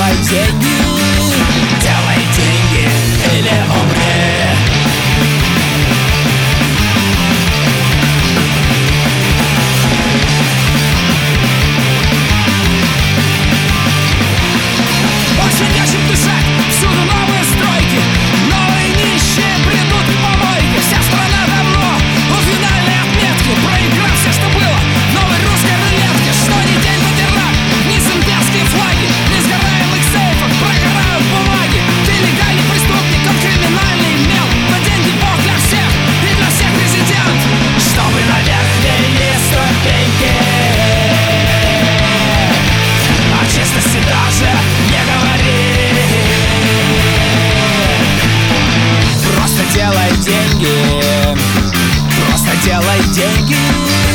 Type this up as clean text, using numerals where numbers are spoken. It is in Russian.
делай деньги, делай деньги или умри. Больше нечем дышать, всюду новые стройки, новые нищие бредут по мойке. Вся страна давно у финальной отметки, проиграв все, что было в новой русской рулетке. Что ни день ветеран, вниз имперские флаги, в несгораемых сейфах прогорают бумаги. Ты легальный преступник, он криминальный мел, но деньги бог для всех и для всех президент. Чтобы наверх вели ступеньки, о честности даже не говори. Просто делай деньги, просто делай деньги.